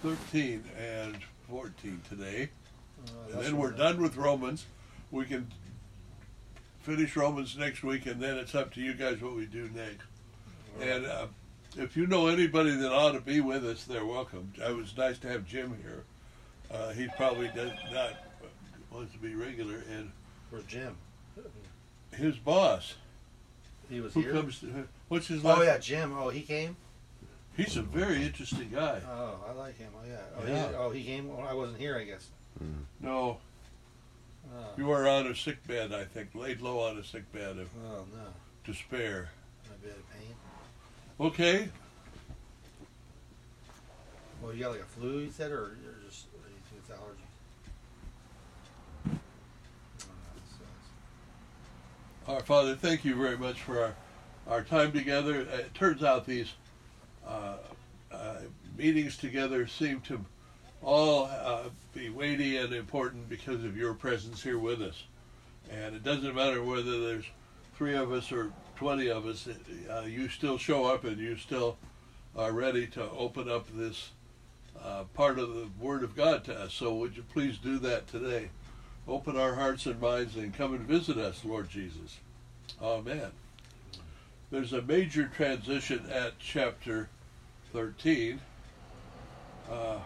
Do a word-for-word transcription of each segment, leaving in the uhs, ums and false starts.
thirteen and fourteen today. Uh, And then we're done with Romans. We can finish Romans next week, and then it's up to you guys what we do next. Right. And uh, if you know anybody that ought to be with us, they're welcome. It was nice to have Jim here. Uh, he probably does not wants to be regular. And Where's Jim? his boss, He was who here? comes to, what's his last Oh, yeah, Jim. Oh, he came? He's a very interesting guy. Oh, I like him. Oh, yeah. Oh, Yeah. He, oh, he came? Well, I wasn't here, I guess. No, Oh, you were on a sick bed, I think, laid low on a sick bed of oh no. despair. A bit of pain. Okay, Well, you got like a flu, you said, or, or just or you think it's allergies? Oh, that sucks. our Father, thank you very much for our, our time together. It turns out these uh, uh, meetings together seem to all uh, be weighty and important because of your presence here with us. And it doesn't matter whether there's three of us or twenty of us, uh, you still show up and you still are ready to open up this uh, part of the Word of God to us. So would you please do that today? Open our hearts and minds and come and visit us, Lord Jesus. Amen. There's a major transition at chapter thirteen. Uh,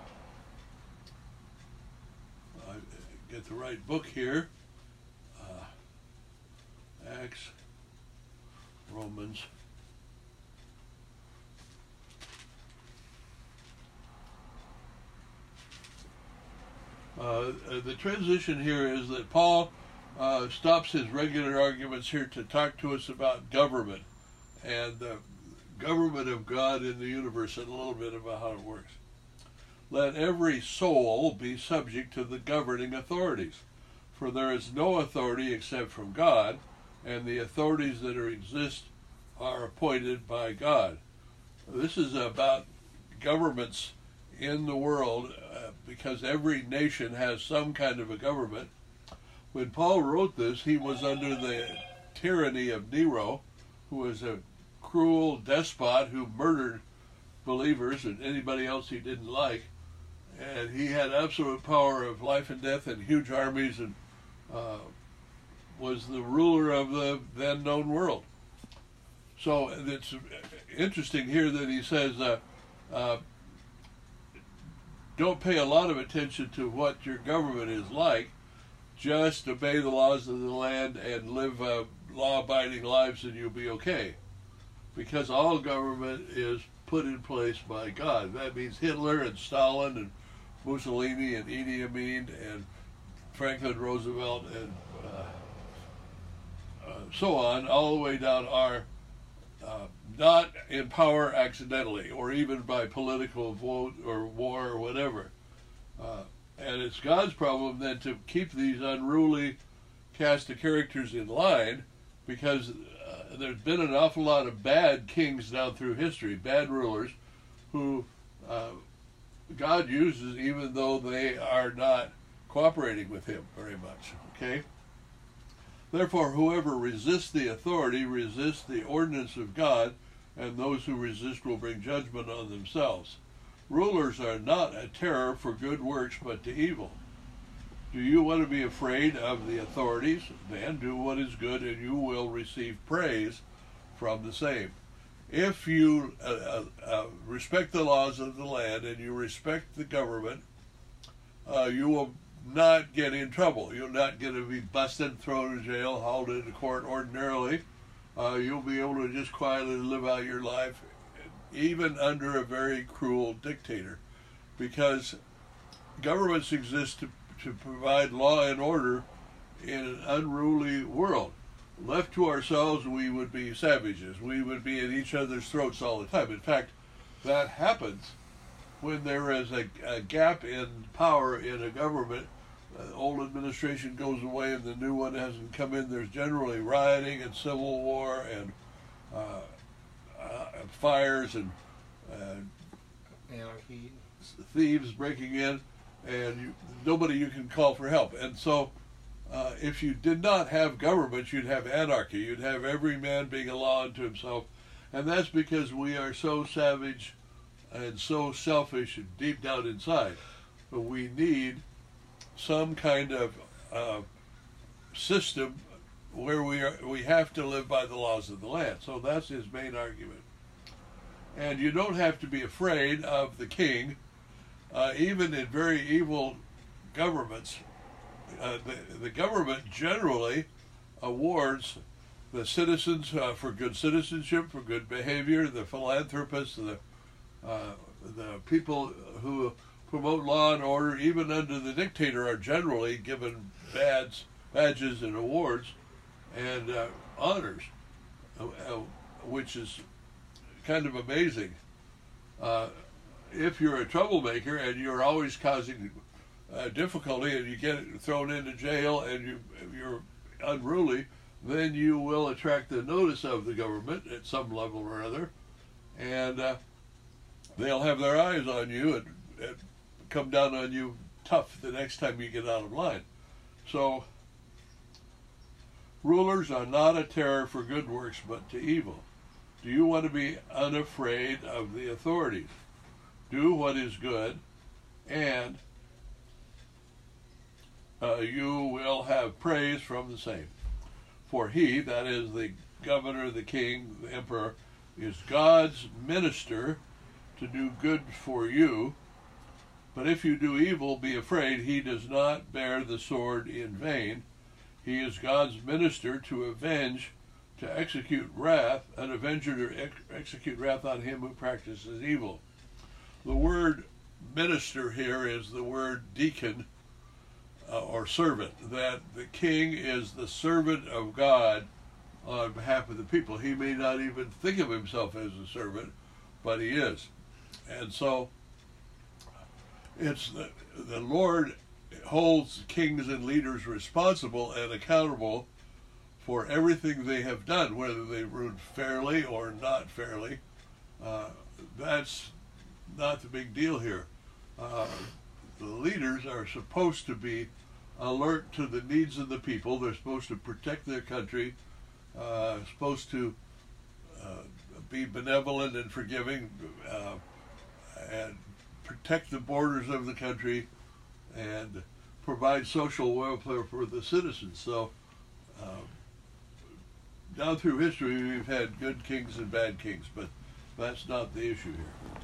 I get the right book here. Uh, Acts, Romans. Uh, the transition here is that Paul uh, stops his regular arguments here to talk to us about government and the government of God in the universe and a little bit about how it works. Let every soul be subject to the governing authorities, for there is no authority except from God, and the authorities that are, exist are appointed by God. This is about governments in the world, uh, because every nation has some kind of a government. When Paul wrote this, he was under the tyranny of Nero, who was a cruel despot who murdered believers and anybody else he didn't like. And he had absolute power of life and death and huge armies, and uh, was the ruler of the then known world. So it's interesting here that he says, uh, uh, don't pay a lot of attention to what your government is like. Just obey the laws of the land and live uh, law-abiding lives, and you'll be okay. Because all government is put in place by God. That means Hitler and Stalin and Mussolini and Idi Amin and Franklin Roosevelt and uh, uh, so on, all the way down, are uh, not in power accidentally or even by political vote or war or whatever. Uh, and it's God's problem then to keep these unruly cast of characters in line, because uh, there's been an awful lot of bad kings down through history, bad rulers, who uh, God uses even though they are not cooperating with him very much, okay? Therefore, whoever resists the authority resists the ordinance of God, and those who resist will bring judgment on themselves. Rulers are not a terror for good works, but to evil. Do you want to be afraid of the authorities? Then do what is good, and you will receive praise from the same. If you uh, uh, uh, respect the laws of the land and you respect the government, uh, you will not get in trouble. You're not going to be busted, thrown in jail, hauled into court ordinarily. Uh, you'll be able to just quietly live out your life, even under a very cruel dictator, because governments exist to, to provide law and order in an unruly world. Left to ourselves, we would be savages. We would be at each other's throats all the time. In fact, that happens when there is a, a gap in power in a government. The old administration goes away and the new one hasn't come in. There's generally rioting and civil war and uh, uh, fires and uh, Anarchy. thieves breaking in, and you, nobody you can call for help. And so uh, if you did not have government, you'd have anarchy. You'd have every man being a law unto himself. And that's because we are so savage and so selfish and deep down inside. But we need some kind of uh, system where we are, we have to live by the laws of the land. So that's his main argument. And you don't have to be afraid of the king, uh, even in very evil governments. Uh, the, the government generally awards the citizens uh, for good citizenship, for good behavior, the philanthropists, the uh, the people who promote law and order, even under the dictator, are generally given badges, badges and awards and uh, honors, uh, which is kind of amazing. Uh, if you're a troublemaker and you're always causing uh, difficulty and you get thrown into jail and you, you're unruly, then you will attract the notice of the government at some level or other, and uh, they'll have their eyes on you and, and come down on you tough the next time you get out of line. So, rulers are not a terror for good works, but to evil. Do you want to be unafraid of the authorities? Do what is good, and uh, you will have praise from the same. For he, that is the governor, the king, the emperor, is God's minister to do good for you. But if you do evil, be afraid. He does not bear the sword in vain. He is God's minister to avenge, to execute wrath, an avenger to ex- execute wrath on him who practices evil. The word minister here is the word deacon, uh, or servant, that the king is the servant of God on behalf of the people. He may not even think of himself as a servant, but he is. And so it's the, the Lord holds kings and leaders responsible and accountable for everything they have done, whether they ruled fairly or not fairly. Uh, that's not the big deal here. Uh, the leaders are supposed to be alert to the needs of the people. They're supposed to protect their country, uh, supposed to uh, be benevolent and forgiving, uh, and protect the borders of the country, and provide social welfare for the citizens. So, uh, down through history, we've had good kings and bad kings, but that's not the issue here.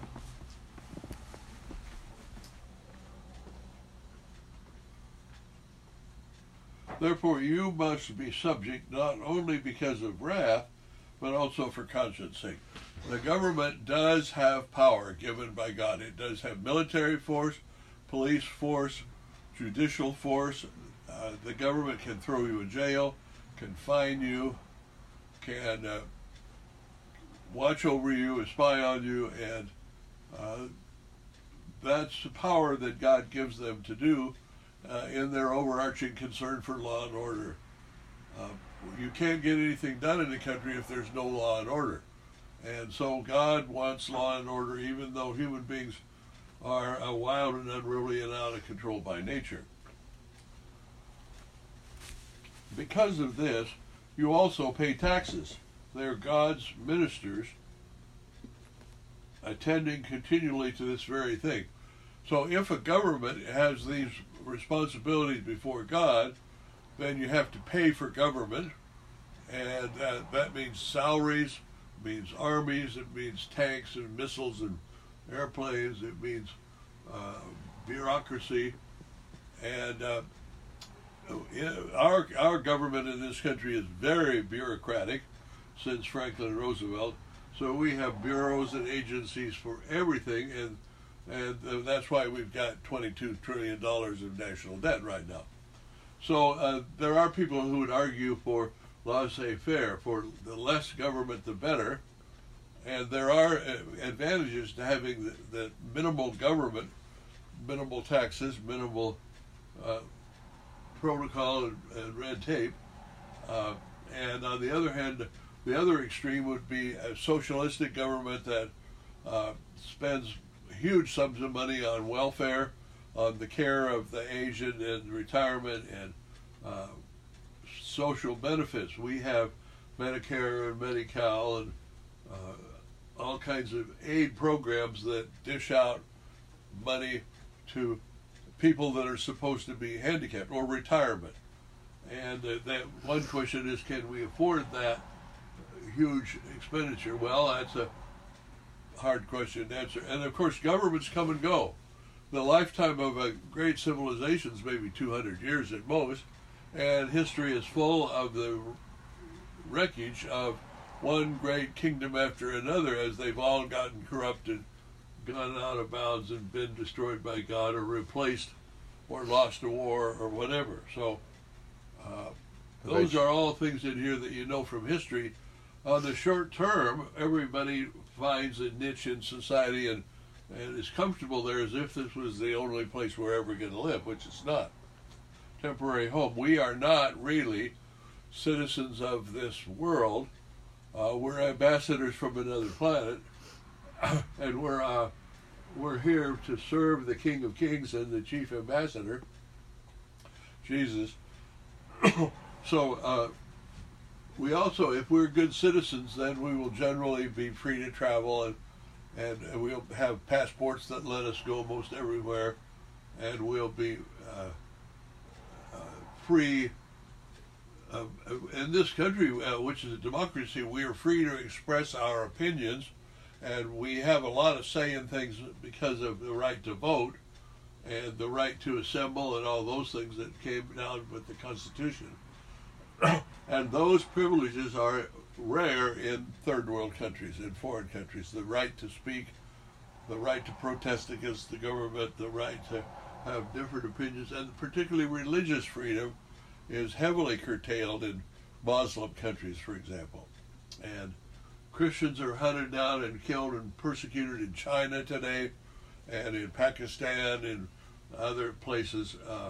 Therefore, you must be subject not only because of wrath, but also for conscience sake. The government does have power given by God. It does have military force, police force, judicial force. Uh, the government can throw you in jail, can fine you, can uh, watch over you, spy on you, and uh, that's the power that God gives them to do uh, in their overarching concern for law and order. Uh, you can't get anything done in the country if there's no law and order. And so God wants law and order, even though human beings are uh, wild and unruly and out of control by nature. Because of this, you also pay taxes. They're God's ministers attending continually to this very thing. So if a government has these responsibilities before God, then you have to pay for government, and uh, that means salaries, it means armies, it means tanks and missiles and airplanes, it means uh, bureaucracy, and uh, our our government in this country is very bureaucratic since Franklin Roosevelt. So we have bureaus and agencies for everything, and and uh, that's why we've got twenty-two trillion dollars of national debt right now. So uh, there are people who would argue for laissez-faire, for the less government the better, and there are uh, advantages to having the, the minimal government, minimal taxes, minimal uh, protocol and, and red tape, uh, and on the other hand, the other extreme would be a socialistic government that uh, spends huge sums of money on welfare, on the care of the aged and retirement and uh, social benefits. We have Medicare and Medi-Cal and uh, all kinds of aid programs that dish out money to people that are supposed to be handicapped or retirement. And uh, that one question is, can we afford that huge expenditure? Well, that's a hard question to answer. And of course, governments come and go. The lifetime of a great civilization is maybe two hundred years at most, and history is full of the wreckage of one great kingdom after another as they've all gotten corrupted, gone out of bounds, and been destroyed by God or replaced or lost a war or whatever. So uh, those are all things in here that you know from history. On the short term, everybody finds a niche in society and, and is comfortable there as if this was the only place we're ever going to live, which it's not. Temporary home. We are not really citizens of this world. Uh, we're ambassadors from another planet, and we're uh, we're here to serve the King of Kings and the chief ambassador, Jesus. So uh, we also, if we're good citizens, then we will generally be free to travel, and, and, and we'll have passports that let us go most everywhere, and we'll be uh, uh, free. Uh, in this country, uh, which is a democracy, we are free to express our opinions, and we have a lot of say in things because of the right to vote and the right to assemble and all those things that came down with the Constitution. And those privileges are rare in third world countries, in foreign countries. The right to speak, the right to protest against the government, the right to have different opinions, and particularly religious freedom is heavily curtailed in Muslim countries, for example. And Christians are hunted down and killed and persecuted in China today, and in Pakistan and other places. Uh,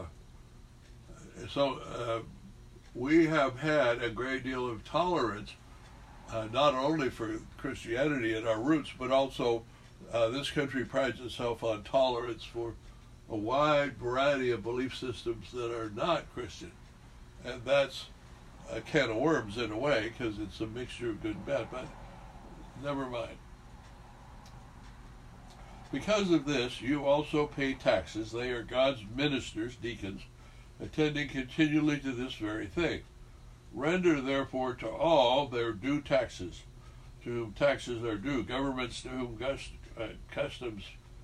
so uh, we have had a great deal of tolerance, uh, not only for Christianity and our roots, but also uh, this country prides itself on tolerance for a wide variety of belief systems that are not Christian. And that's a can of worms in a way, because it's a mixture of good and bad, but never mind. Because of this, you also pay taxes. They are God's ministers, deacons, attending continually to this very thing. Render therefore to all their due taxes, to whom taxes are due, governments to whom gust, uh, customs,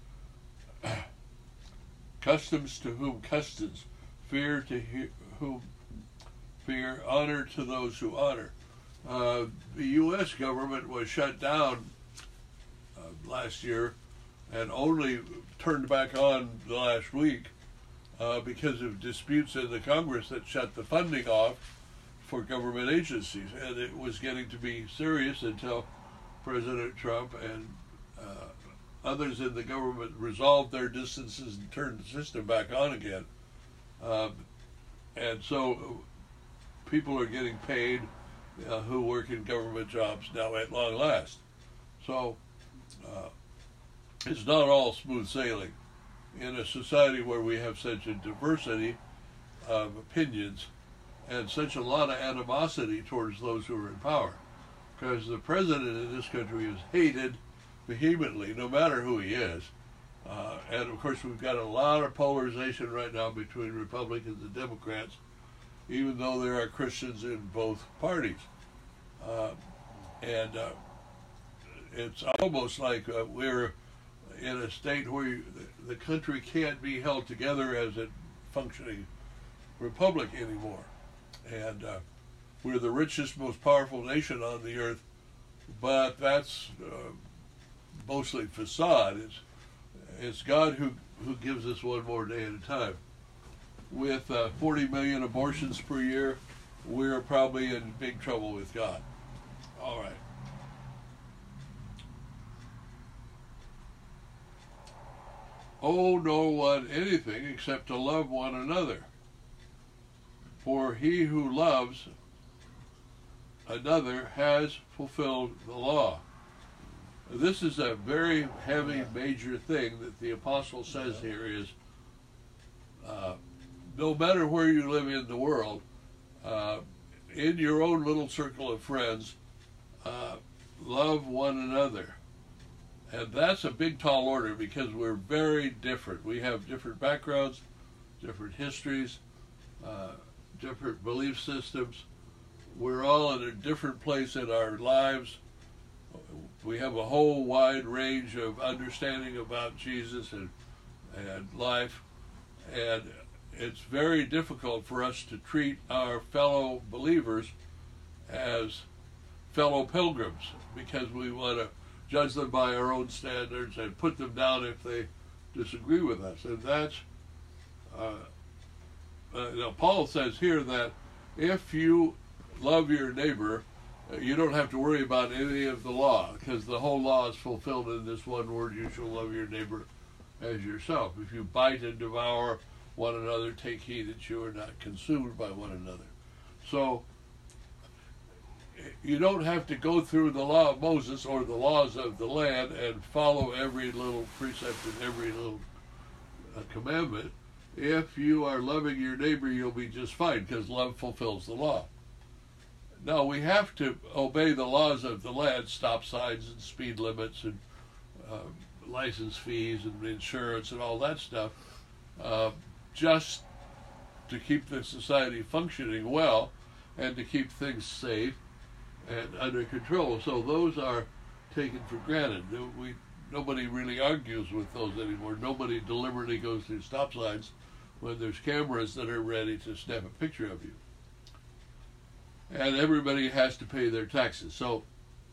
customs to whom customs, fear to he, whom fear, honor to those who honor. Uh, the U S government was shut down uh, last year and only turned back on the last week uh, because of disputes in the Congress that shut the funding off for government agencies. And it was getting to be serious until President Trump and uh, others in the government resolved their distances and turned the system back on again. Um, and so people are getting paid uh, who work in government jobs now at long last. So uh, it's not all smooth sailing. In a society where we have such a diversity of opinions and such a lot of animosity towards those who are in power, because the president in this country is hated vehemently, no matter who he is. Uh, and of course, we've got a lot of polarization right now between Republicans and Democrats, even though there are Christians in both parties. Uh, and uh, it's almost like uh, we're in a state where you, the country can't be held together as a functioning republic anymore. And uh, we're the richest, most powerful nation on the earth, but that's uh, mostly facade. It's, it's God who, who gives us one more day at a time. With uh, forty million abortions per year, we're probably in big trouble with God. All right. Owe no one anything except to love one another. For he who loves another has fulfilled the law. This is a very heavy, major thing that the apostle says here is, uh, no matter where you live in the world, uh, in your own little circle of friends, uh, love one another. And that's a big, tall order because we're very different. We have different backgrounds, different histories, uh, different belief systems. We're all in a different place in our lives. We have a whole wide range of understanding about Jesus and, and life. And it's very difficult for us to treat our fellow believers as fellow pilgrims because we want to judge them by our own standards and put them down if they disagree with us. And that's, uh, uh, now Paul says here that if you love your neighbor, uh, you don't have to worry about any of the law because the whole law is fulfilled in this one word, you shall love your neighbor as yourself. If you bite and devour one another, take heed that you are not consumed by one another. So you don't have to go through the law of Moses or the laws of the land and follow every little precept and every little uh, commandment. If you are loving your neighbor, you'll be just fine because love fulfills the law. Now, we have to obey the laws of the land, stop signs and speed limits and uh, license fees and insurance and all that stuff, uh, just to keep the society functioning well and to keep things safe and under control. So those are taken for granted. We, nobody really argues with those anymore. Nobody deliberately goes through stop signs when there's cameras that are ready to snap a picture of you. And everybody has to pay their taxes. So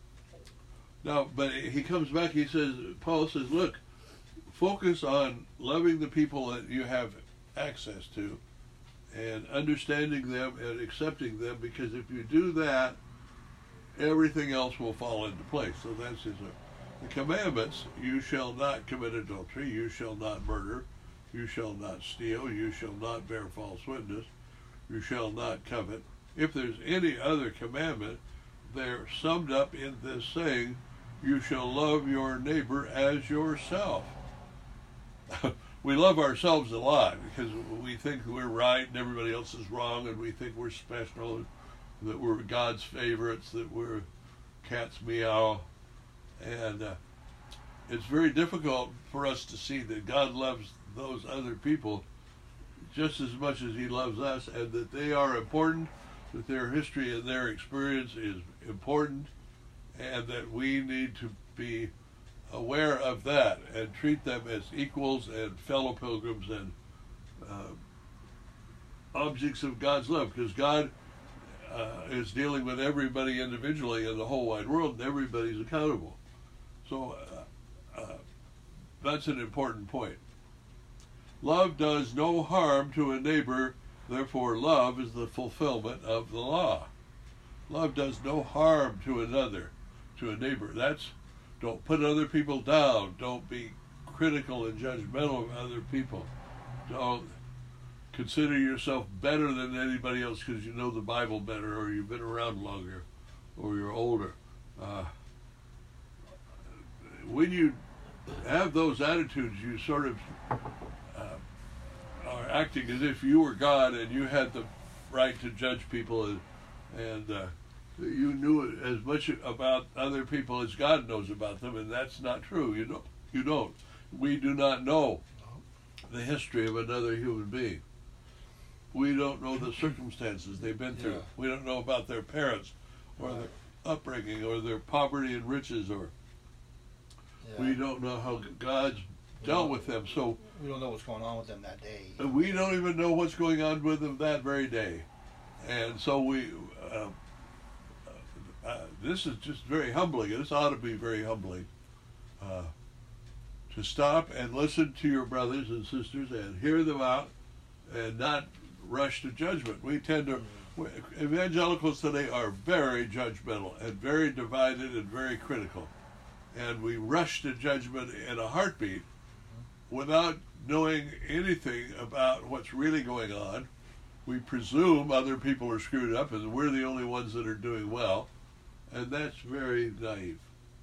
now, but he comes back, he says, Paul says, look, focus on loving the people that you have access to and understanding them and accepting them, because if you do that, everything else will fall into place. So that's his, uh, the commandments: you shall not commit adultery, you shall not murder, you shall not steal, you shall not bear false witness, you shall not covet. If there's any other commandment, they're summed up in this saying, you shall love your neighbor as yourself. We love ourselves a lot because we think we're right and everybody else is wrong, and we think we're special, that we're God's favorites, that we're cat's meow. And uh, it's very difficult for us to see that God loves those other people just as much as he loves us, and that they are important, that their history and their experience is important, and that we need to be aware of that and treat them as equals and fellow pilgrims and uh, objects of God's love, because God uh, is dealing with everybody individually in the whole wide world, and everybody's accountable. So uh, uh, that's an important point. Love does no harm to a neighbor, therefore love is the fulfillment of the law. Love does no harm to another, to a neighbor. That's, don't put other people down. Don't be critical and judgmental of other people. Don't consider yourself better than anybody else because you know the Bible better, or you've been around longer, or you're older. Uh, when you have those attitudes, you sort of uh, are acting as if you were God and you had the right to judge people, and, and uh, you knew as much about other people as God knows about them, and that's not true. You don't. You don't. We do not know the history of another human being. We don't know the circumstances they've been through. Yeah. We don't know about their parents, or right. their upbringing, or their poverty and riches, or yeah. we don't know how God's dealt with them. So we don't know what's going on with them that day. We don't even know what's going on with them that very day, and so we. Uh, Uh, this is just very humbling. This ought to be very humbling uh, to stop and listen to your brothers and sisters and hear them out and not rush to judgment. We tend to, we, evangelicals today are very judgmental and very divided and very critical. And we rush to judgment in a heartbeat without knowing anything about what's really going on. We presume other people are screwed up and we're the only ones that are doing well. And that's very naive.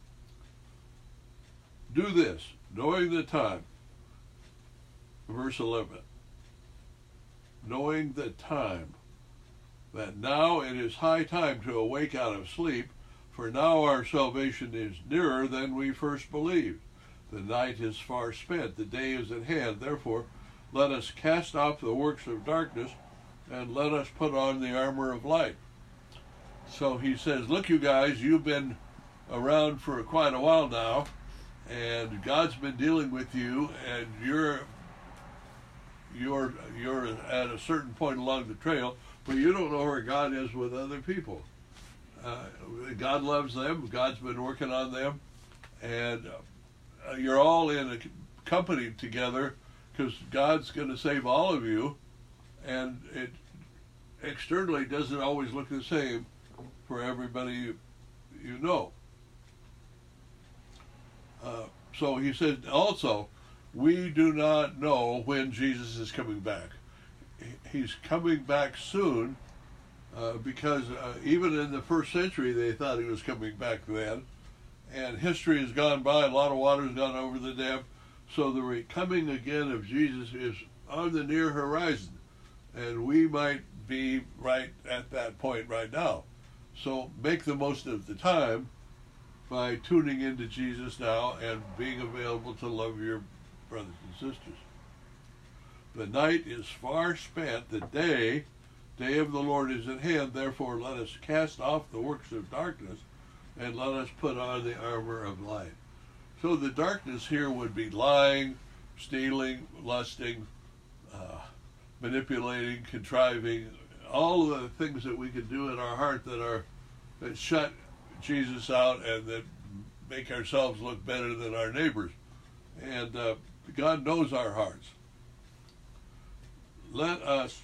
Do this, knowing the time. Verse eleven. Knowing the time, that now it is high time to awake out of sleep, for now our salvation is nearer than we first believed. The night is far spent, the day is at hand. Therefore, let us cast off the works of darkness, and let us put on the armor of light. So he says, look, you guys, you've been around for quite a while now, and God's been dealing with you, and you're you're you're at a certain point along the trail, but you don't know where God is with other people. Uh, God loves them. God's been working on them, and uh, you're all in a company together because God's going to save all of you, and it externally doesn't always look the same for everybody you, you know. Uh, so he said also, we do not know when Jesus is coming back. He's coming back soon, uh, because uh, even in the first century they thought he was coming back then, and history has gone by, a lot of water has gone over the dam, so the coming again of Jesus is on the near horizon, and we might be right at that point right now. So make the most of the time by tuning into Jesus now and being available to love your brothers and sisters. The night is far spent, the day, day of the Lord is at hand, therefore let us cast off the works of darkness and let us put on the armor of light. So the darkness here would be lying, stealing, lusting, uh, manipulating, contriving, all the things that we can do in our heart that are that shut Jesus out and that make ourselves look better than our neighbors. And uh, God knows our hearts. Let us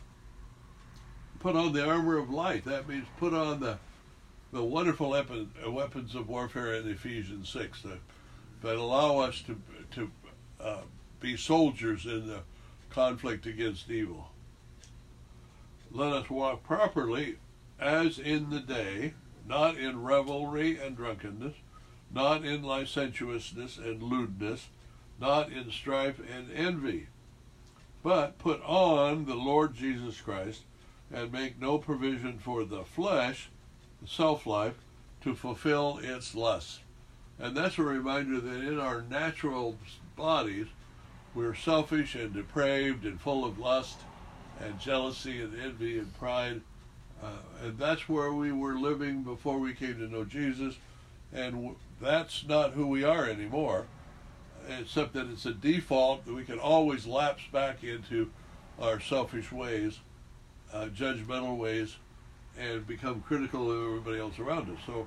put on the armor of light. That means put on the the wonderful weapons of warfare in Ephesians six that, that allow us to to uh, be soldiers in the conflict against evil. Let us walk properly as in the day, not in revelry and drunkenness, not in licentiousness and lewdness, not in strife and envy, but put on the Lord Jesus Christ, and make no provision for the flesh, the self-life, to fulfill its lusts. And that's a reminder that in our natural bodies, we're selfish and depraved and full of lust and jealousy and envy and pride. Uh, and that's where we were living before we came to know Jesus. And w- that's not who we are anymore, except that it's a default that we can always lapse back into our selfish ways, uh, judgmental ways, and become critical of everybody else around us. So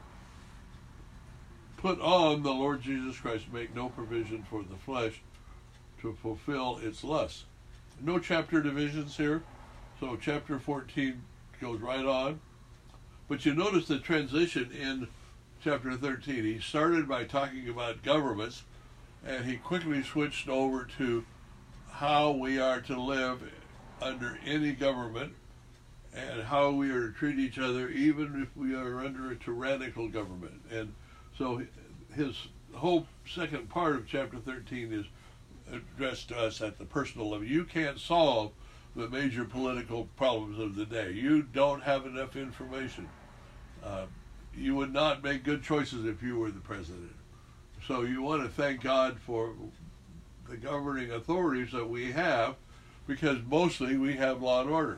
put on the Lord Jesus Christ, make no provision for the flesh to fulfill its lusts. No chapter divisions here, so chapter fourteen goes right on. But you notice the transition in chapter thirteen. He started by talking about governments, and he quickly switched over to how we are to live under any government and how we are to treat each other even if we are under a tyrannical government. And so his whole second part of chapter thirteen is addressed to us at the personal level. You can't solve the major political problems of the day. You don't have enough information. Uh, you would not make good choices if you were the president. So you want to thank God for the governing authorities that we have, because mostly we have law and order.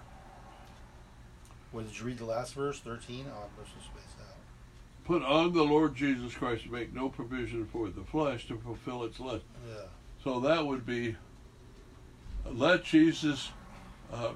Well, did you read the last verse, thirteen? Oh, I'm supposed to space out. Put on the Lord Jesus Christ to make no provision for the flesh to fulfill its lust. Yeah. So that would be, let Jesus uh,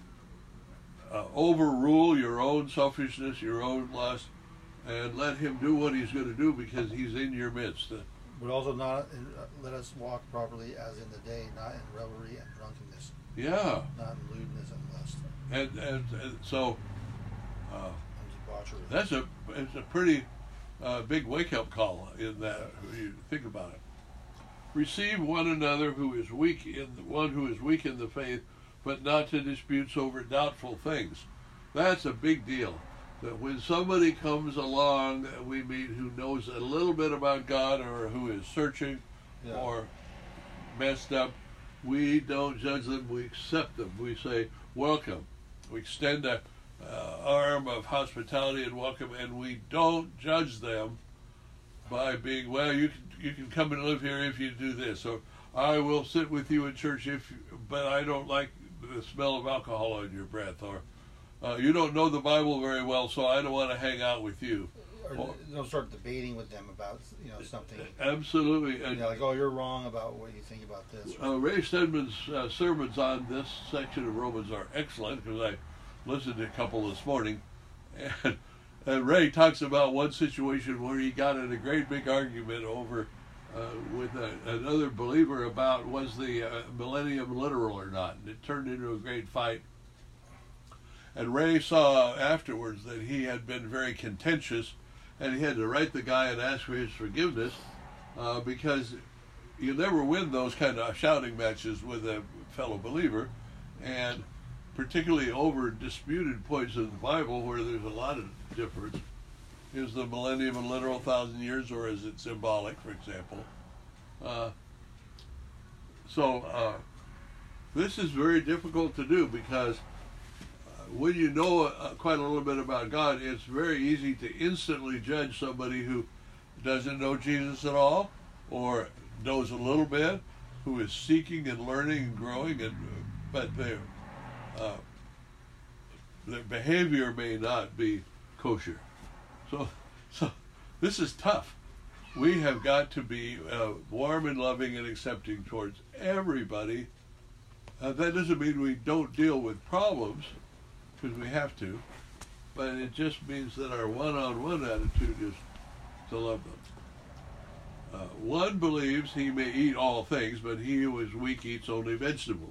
uh, overrule your own selfishness, your own lust, and let him do what he's going to do because he's in your midst. But also not in, uh, let us walk properly as in the day, not in revelry and drunkenness. Yeah. Not in lewdness and lust. And and, and so uh, And debauchery. that's a it's a pretty uh, big wake up call in that when you think about it. Receive one another who is weak in the, one who is weak in the faith, but not to disputes over doubtful things. That's a big deal. That when somebody comes along that we meet who knows a little bit about God or who is searching Yeah. or messed up, we don't judge them, we accept them. We say, welcome. We extend a uh, arm of hospitality and welcome, and we don't judge them by being, well, you can you can come and live here if you do this, or I will sit with you in church if, but I don't like the smell of alcohol on your breath, or uh, you don't know the Bible very well, so I don't want to hang out with you. Or Or- they'll start debating with them about, you know, something. Absolutely. You And, know, like, oh, you're wrong about what you think about this. uh, Ray Stedman's uh, sermons on this section of Romans are excellent, because I listened to a couple this morning, and, and Ray talks about one situation where he got in a great big argument over uh, with a, another believer about was the uh, millennium literal or not, and it turned into a great fight. And Ray saw afterwards that he had been very contentious, and he had to write the guy and ask for his forgiveness, uh, because you never win those kind of shouting matches with a fellow believer, and particularly over disputed points in the Bible where there's a lot of difference. Is the millennium a literal thousand years, or is it symbolic, for example? Uh, so uh, this is very difficult to do, because uh, when you know uh, quite a little bit about God, it's very easy to instantly judge somebody who doesn't know Jesus at all, or knows a little bit, who is seeking and learning and growing, and but their uh, their behavior may not be kosher. So, so this is tough. We have got to be uh, warm and loving and accepting towards everybody. Uh, that doesn't mean we don't deal with problems, because we have to, but it just means that our one-on-one attitude is to love them. Uh, one believes he may eat all things, but he who is weak eats only vegetables.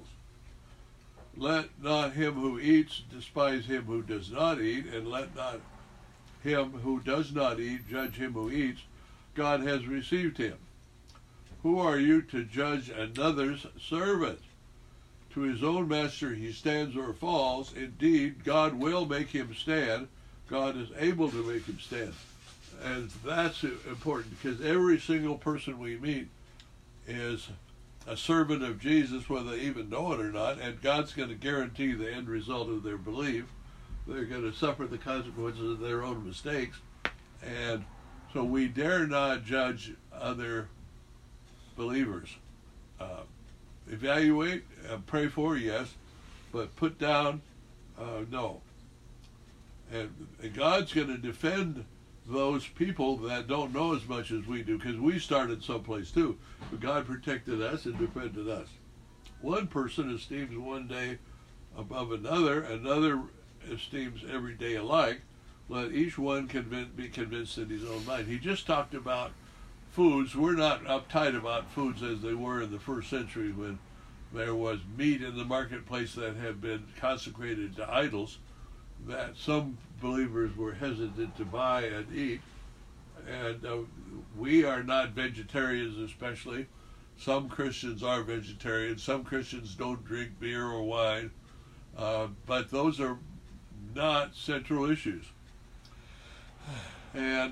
Let not him who eats despise him who does not eat, and let not him who does not eat judge him who eats. God has received him. Who are you to judge another's servant? To his own master he stands or falls. Indeed, God will make him stand. God is able to make him stand. And that's important, because every single person we meet is a servant of Jesus, whether they even know it or not, and God's going to guarantee the end result of their belief. They're going to suffer the consequences of their own mistakes. And so we dare not judge other believers. Uh, evaluate, uh, pray for, yes, but put down, uh, no. And, and God's going to defend those people that don't know as much as we do, because we started someplace too, but God protected us and defended us. One person esteems one day above another, another esteems every day alike. Let each one convince, be convinced in his own mind. He just talked about foods. We're not uptight about foods as they were in the first century, when there was meat in the marketplace that had been consecrated to idols, that some believers were hesitant to buy and eat. And uh, we are not vegetarians, especially. Some Christians are vegetarians. Some Christians don't drink beer or wine. Uh, but those are not central issues. And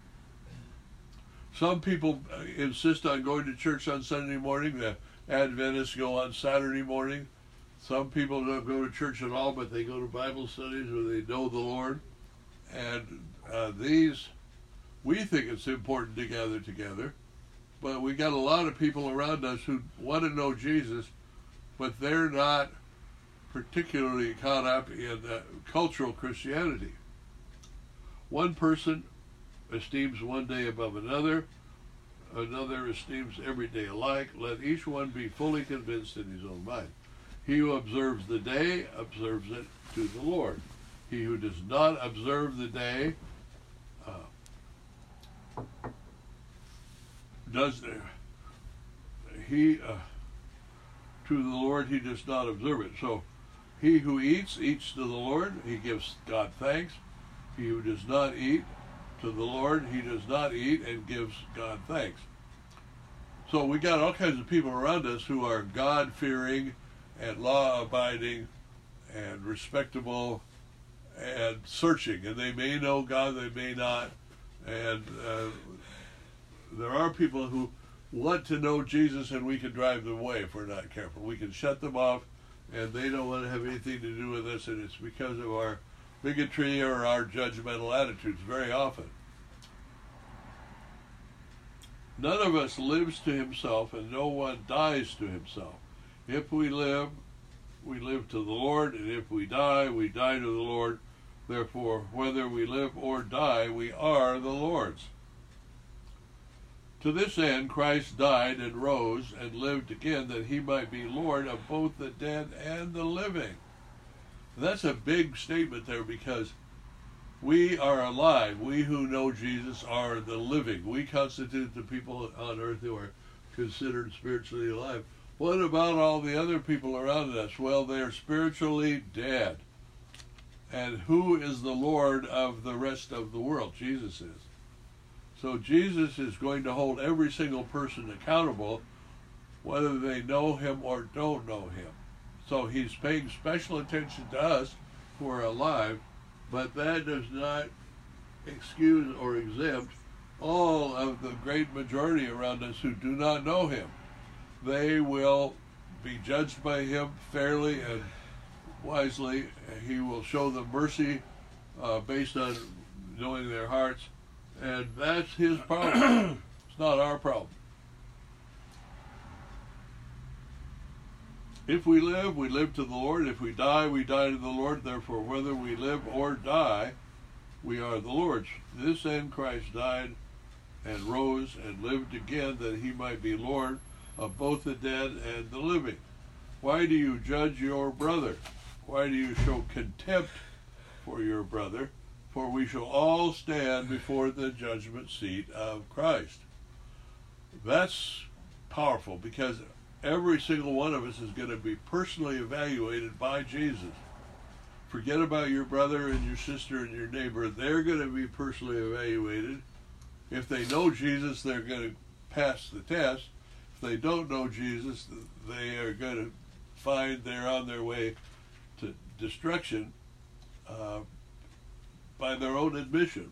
some people insist on going to church on Sunday morning. The Adventists go on Saturday morning. Some people don't go to church at all, but they go to Bible studies where they know the Lord. And uh, these, we think it's important to gather together, but we got a lot of people around us who want to know Jesus, but they're not particularly caught up in uh, cultural Christianity. One person esteems one day above another, another esteems every day alike. Let each one be fully convinced in his own mind. He who observes the day observes it to the Lord. He who does not observe the day uh, does uh, he uh, to the Lord he does not observe it. So he who eats eats to the Lord. He gives God thanks. He who does not eat to the Lord, he does not eat and gives God thanks. So we got all kinds of people around us who are God-fearing and law-abiding and respectable and searching, and they may know God, they may not, and uh, there are people who want to know Jesus, and we can drive them away if we're not careful. We can shut them off, and they don't want to have anything to do with us, and it's because of our bigotry or our judgmental attitudes very often. None of us lives to himself, and no one dies to himself. If we live, we live to the Lord, and if we die, we die to the Lord. Therefore, whether we live or die, we are the Lord's. To this end, Christ died and rose and lived again, that he might be Lord of both the dead and the living. And that's a big statement there, because we are alive. We who know Jesus are the living. We constitute the people on earth who are considered spiritually alive. What about all the other people around us? Well, they are spiritually dead. And who is the Lord of the rest of the world? Jesus is. So Jesus is going to hold every single person accountable, whether they know him or don't know him. So he's paying special attention to us who are alive, but that does not excuse or exempt all of the great majority around us who do not know him. They will be judged by him fairly and wisely. He will show them mercy uh, based on knowing their hearts, and that's his problem. It's not our problem. If we live, we live to the Lord. If we die, we die to the Lord. Therefore, whether we live or die, we are the Lord's. To this end Christ died and rose and lived again, that he might be Lord of both the dead and the living. Why do you judge your brother? Why do you show contempt for your brother? For we shall all stand before the judgment seat of Christ. That's powerful, because every single one of us is going to be personally evaluated by Jesus. Forget about your brother and your sister and your neighbor. They're going to be personally evaluated. If they know Jesus, they're going to pass the test. If they don't know Jesus, they are going to find they're on their way to destruction uh, by their own admission.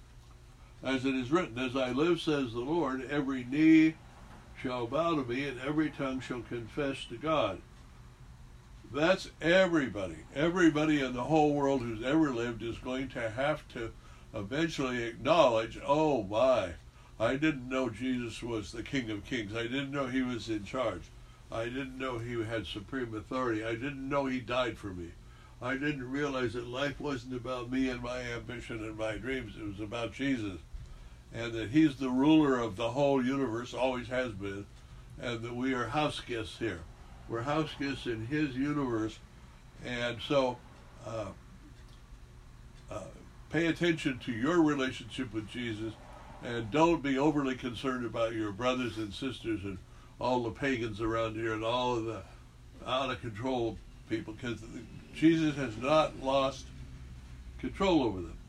As it is written, as I live, says the Lord, every knee shall bow to me, and every tongue shall confess to God. That's everybody. Everybody in the whole world who's ever lived is going to have to eventually acknowledge, oh my, I didn't know Jesus was the King of Kings. I didn't know he was in charge. I didn't know he had supreme authority. I didn't know he died for me. I didn't realize that life wasn't about me and my ambition and my dreams. It was about Jesus. And that he's the ruler of the whole universe, always has been, and that we are house guests here. We're house guests in his universe, and so uh, uh, pay attention to your relationship with Jesus, and don't be overly concerned about your brothers and sisters and all the pagans around here and all of the out-of-control people, because Jesus has not lost control over them.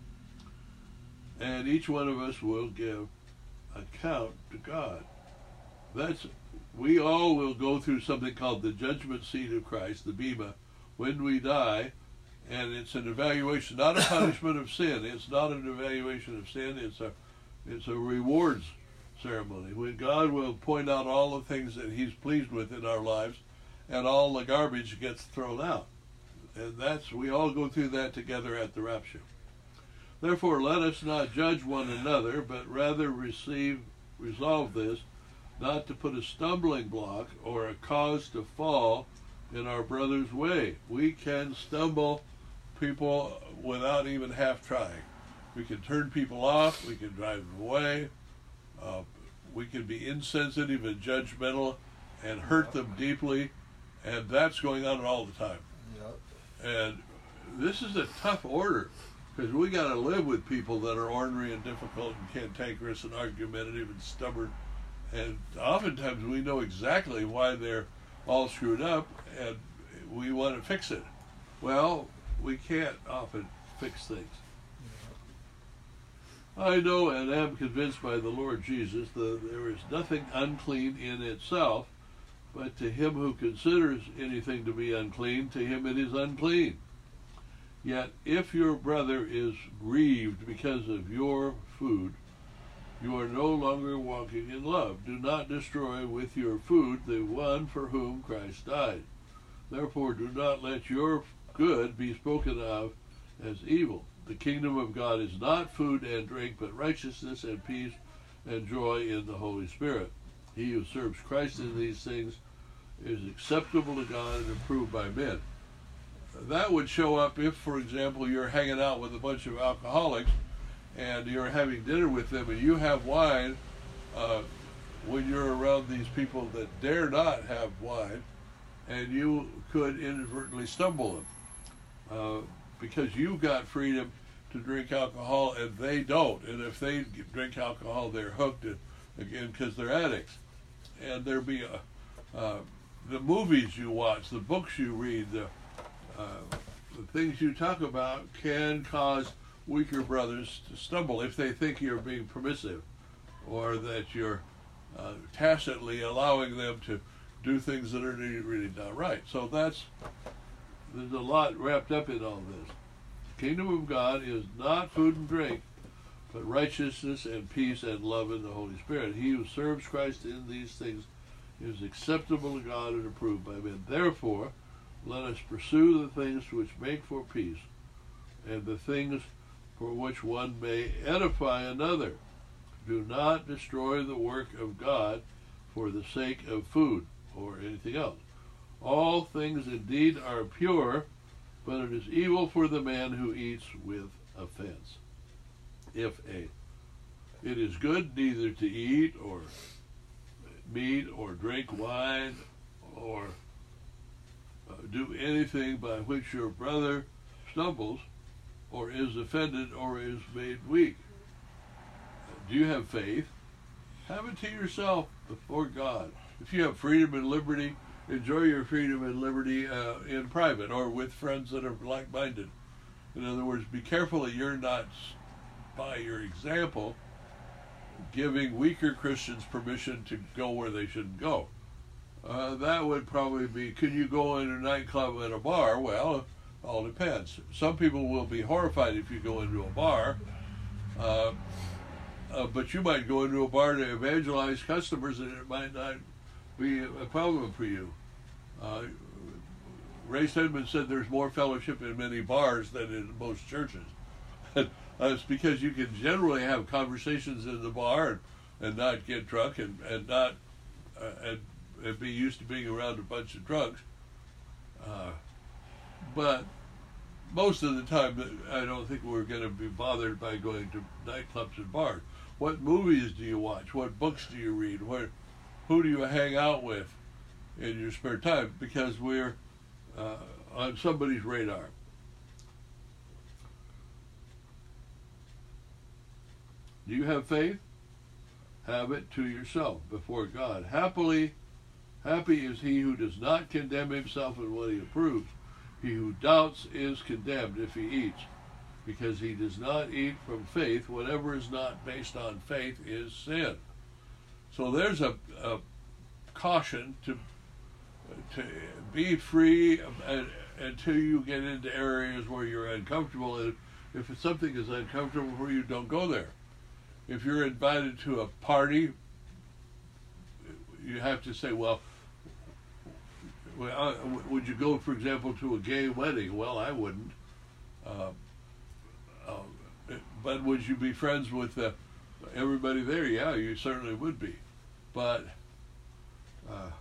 And each one of us will give account to God. That's, we all will go through something called the judgment seat of Christ, the Bema, when we die, and it's an evaluation, not a punishment of sin. It's not an evaluation of sin. It's a, it's a rewards ceremony, when God will point out all the things that he's pleased with in our lives, and all the garbage gets thrown out. And that's, we all go through that together at the rapture. Therefore, let us not judge one another, but rather receive, resolve this, not to put a stumbling block or a cause to fall in our brother's way. We can stumble people without even half trying. We can turn people off, we can drive them away, uh, we can be insensitive and judgmental and hurt them deeply, and that's going on all the time. Yep. And this is a tough order, because we got to live with people that are ornery and difficult and cantankerous and argumentative and stubborn. And oftentimes we know exactly why they're all screwed up, and we want to fix it. Well, we can't often fix things. I know and am convinced by the Lord Jesus that there is nothing unclean in itself, but to him who considers anything to be unclean, to him it is unclean. Yet if your brother is grieved because of your food, you are no longer walking in love. Do not destroy with your food the one for whom Christ died. Therefore do not let your good be spoken of as evil. The kingdom of God is not food and drink, but righteousness and peace and joy in the Holy Spirit. He who serves Christ in these things is acceptable to God and approved by men. That would show up if, for example, you're hanging out with a bunch of alcoholics and you're having dinner with them and you have wine uh, when you're around these people that dare not have wine, and you could inadvertently stumble them uh, because you've got freedom to drink alcohol and they don't. And if they drink alcohol, they're hooked, and, again, because they're addicts. And there be a, uh, the movies you watch, the books you read, the, uh, the things you talk about can cause weaker brothers to stumble if they think you're being permissive or that you're uh, tacitly allowing them to do things that are really not right. So that's, there's a lot wrapped up in all this. The kingdom of God is not food and drink, but righteousness and peace and love in the Holy Spirit. He who serves Christ in these things is acceptable to God and approved by men. Therefore, let us pursue the things which make for peace, and the things for which one may edify another. Do not destroy the work of God for the sake of food or anything else. All things indeed are pure, but it is evil for the man who eats with offense. If a, it is good neither to eat or meat or drink wine or uh, do anything by which your brother stumbles or is offended or is made weak. Do you have faith? Have it to yourself before God. If you have freedom and liberty, enjoy your freedom and liberty uh, in private or with friends that are like-minded. In other words, be careful that you're not, by your example, giving weaker Christians permission to go where they shouldn't go. Uh, that would probably be, can you go in a nightclub and a bar? Well, it all depends. Some people will be horrified if you go into a bar, uh, uh, but you might go into a bar to evangelize customers and it might not be a problem for you. Uh, Ray Stedman said there's more fellowship in many bars than in most churches. And uh, it's because you can generally have conversations in the bar and, and not get drunk and, and not uh, and, and be used to being around a bunch of drunks. Uh, but most of the time, I don't think we're going to be bothered by going to nightclubs and bars. What movies do you watch? What books do you read? Where, who do you hang out with in your spare time? Because we're uh, on somebody's radar. Do you have faith? Have it to yourself before God. Happily, happy is he who does not condemn himself in what he approves. He who doubts is condemned if he eats, because he does not eat from faith. Whatever is not based on faith is sin. So there's a, a caution to to be free until you get into areas where you're uncomfortable. And if something is uncomfortable for you, don't go there. If you're invited to a party, you have to say, well, well, would you go, for example, to a gay wedding? Well, I wouldn't. Uh, uh, but would you be friends with uh, everybody there? Yeah, you certainly would be. But, uh,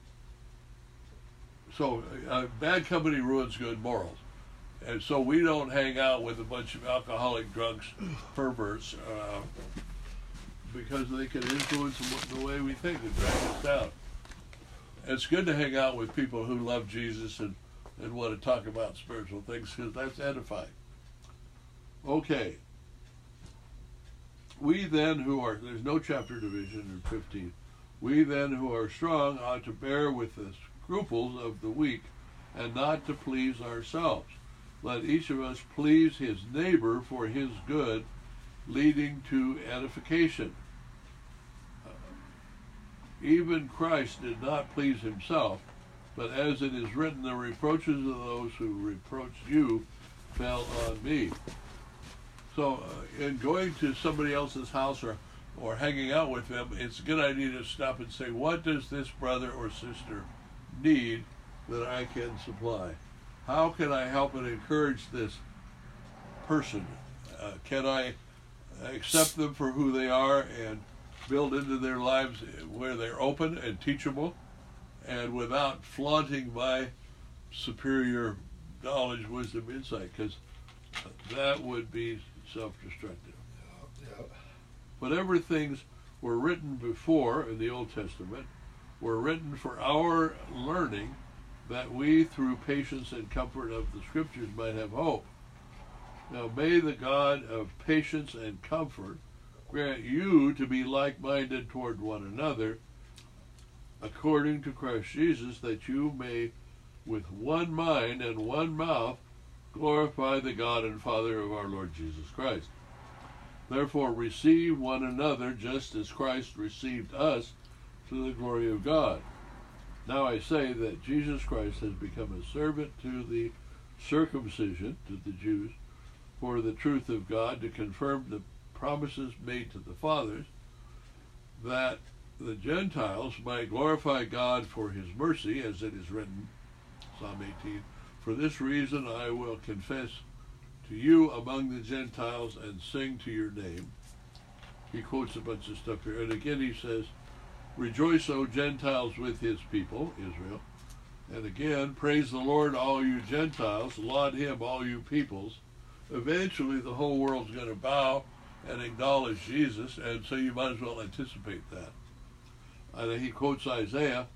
so uh, bad company ruins good morals. And so we don't hang out with a bunch of alcoholic drunks, perverts, uh, because they can influence the way we think and drag us down. It's good to hang out with people who love Jesus and, and want to talk about spiritual things, because that's edifying. Okay. We then who are, there's no chapter division in fifteen. We then who are strong ought to bear with the scruples of the weak and not to please ourselves. Let each of us please his neighbor for his good, leading to edification. Uh, even Christ did not please himself, but as it is written, the reproaches of those who reproached you fell on me. So uh, in going to somebody else's house or, or hanging out with them, it's a good idea to stop and say, what does this brother or sister need that I can supply? How can I help and encourage this person? Uh, can I accept them for who they are and built into their lives where they're open and teachable and without flaunting my superior knowledge, wisdom, insight, because that would be self-destructive. Yeah. Whatever things were written before in the Old Testament were written for our learning, that we, through patience and comfort of the Scriptures, might have hope. Now may the God of patience and comfort grant you to be like-minded toward one another, according to Christ Jesus, that you may with one mind and one mouth glorify the God and Father of our Lord Jesus Christ. Therefore receive one another just as Christ received us to the glory of God. Now I say that Jesus Christ has become a servant to the circumcision, to the Jews, for the truth of God, to confirm the promises made to the fathers, that the Gentiles might glorify God for his mercy, as it is written, Psalm eighteen, for this reason I will confess to you among the Gentiles and sing to your name. He quotes a bunch of stuff here. And again he says, rejoice, O Gentiles, with his people, Israel. And again, praise the Lord, all you Gentiles. Laud him, all you peoples. Eventually the whole world's going to bow and acknowledge Jesus, and so you might as well anticipate that. And he quotes Isaiah,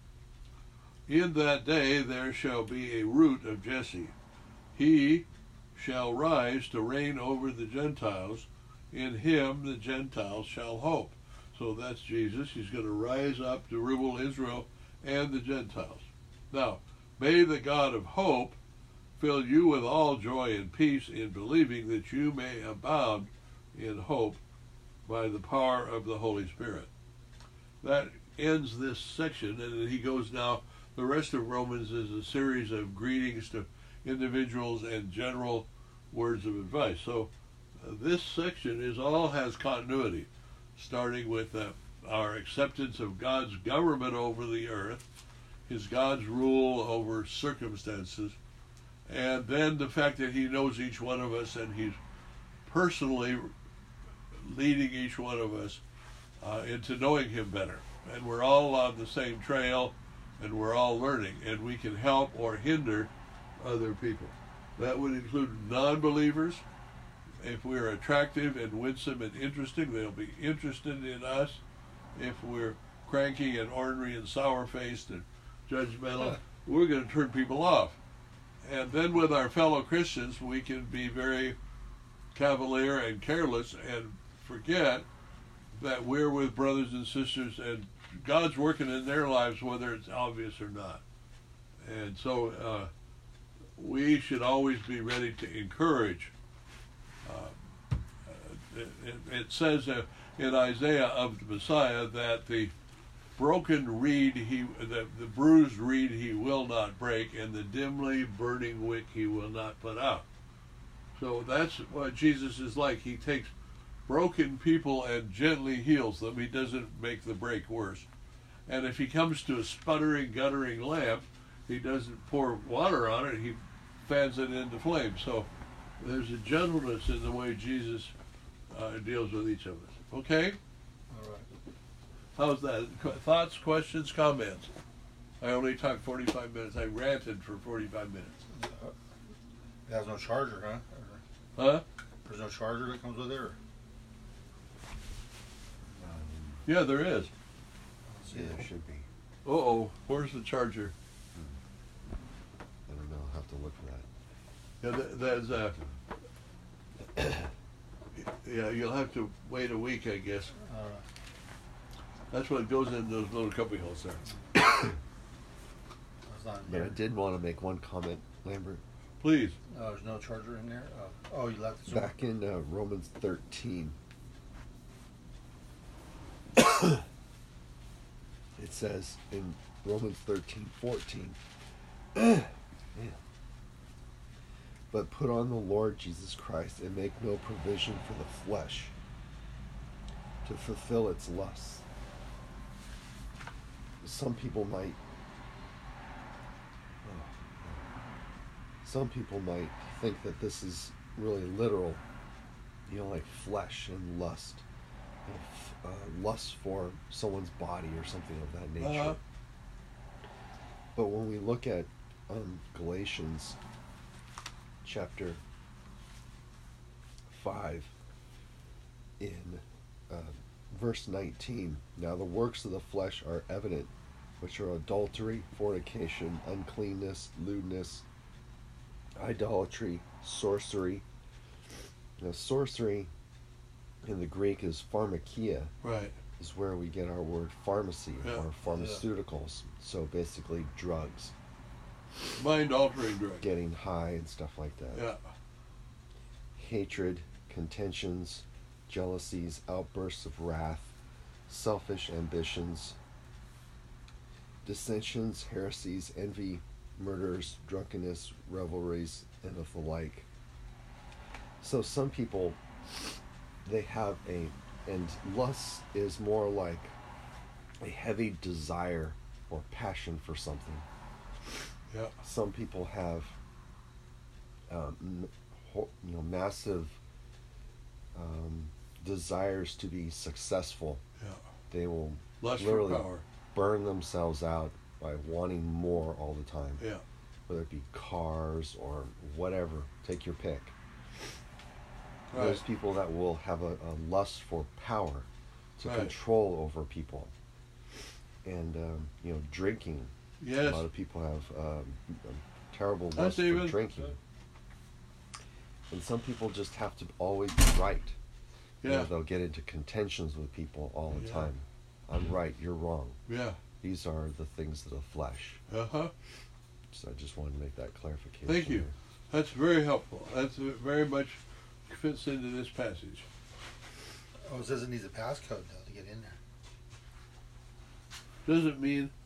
in that day there shall be a root of Jesse. He shall rise to reign over the Gentiles. In him the Gentiles shall hope. So that's Jesus. He's going to rise up to rule Israel and the Gentiles. Now, may the God of hope fill you with all joy and peace in believing, that you may abound in hope by the power of the Holy Spirit. That ends this section, and then he goes now, the rest of Romans is a series of greetings to individuals and general words of advice. So uh, this section is all has continuity, starting with uh, our acceptance of God's government over the earth, his God's rule over circumstances, and then the fact that he knows each one of us and he's personally leading each one of us uh, into knowing him better. And we're all on the same trail, and we're all learning, and we can help or hinder other people. That would include non-believers. If we're attractive and winsome and interesting, they'll be interested in us. If we're cranky and ornery and sour-faced and judgmental, we're going to turn people off. And then with our fellow Christians, we can be very cavalier and careless and forget that we're with brothers and sisters, and God's working in their lives whether it's obvious or not. And so uh, we should always be ready to encourage. Uh, it, it says uh, in Isaiah of the Messiah that the broken reed, he, the, the bruised reed he will not break, and the dimly burning wick he will not put out. So that's what Jesus is like. He takes broken people and gently heals them. He doesn't make the break worse. And if he comes to a sputtering, guttering lamp, he doesn't pour water on it. He fans it into flame. So there's a gentleness in the way Jesus uh, deals with each of us. Okay? All right. How's that? Thoughts, questions, comments? I only talked forty-five minutes. I ranted for forty-five minutes. Uh, it has no charger, huh? Or Huh? there's no charger that comes with it? Or? Yeah, there is. Yeah, there should be. Uh-oh. Where's the charger? I don't know. I'll have to look for that. Yeah, th- there's a... Yeah, you'll have to wait a week, I guess. All right. That's what goes in those little cubby holes there. That's not in But I here. did want to make one comment, Lambert. Please. Oh, there's no charger in there? Oh, oh you left it. Back in uh, Romans thirteen, it says in Romans thirteen fourteen, yeah. But put on the Lord Jesus Christ and make no provision for the flesh to fulfill its lusts. Some people might Some people might think that this is really literal, you know, like flesh and lust. of uh, lust for someone's body or something of that nature. Uh-huh. But when we look at um, Galatians chapter five in uh, verse nineteen, now the works of the flesh are evident, which are adultery, fornication, uncleanness, lewdness, idolatry, sorcery. Now, sorcery in the Greek is pharmakia, Right. is where we get our word pharmacy Yeah. or pharmaceuticals. So basically drugs, Mind altering drug. getting high and stuff like that. Yeah. Hatred, contentions, jealousies, outbursts of wrath, selfish ambitions, dissensions, heresies, envy, murders, drunkenness, revelries, and of the like. So some people, they have a, and lust is more like a heavy desire or passion for something. Yeah. Some people have, um, n- ho- you know, massive um, desires to be successful. Yeah. They will Lust for literally power. burn themselves out by wanting more all the time. Yeah. Whether it be cars or whatever, take your pick. Right. There's people that will have a, a lust for power, to Right. control over people. And, um, you know, drinking. Yes. A lot of people have um, a terrible That's lust for even- drinking. And some people just have to always be right. You know, Yeah. they'll get into contentions with people all the Yeah. time. I'm right, you're wrong. Yeah. These are the things of the flesh. Uh huh. So I just wanted to make that clarification. Thank you. there. That's very helpful. That's very much fits into this passage. Oh, it says it needs a passcode though to get in there. Doesn't mean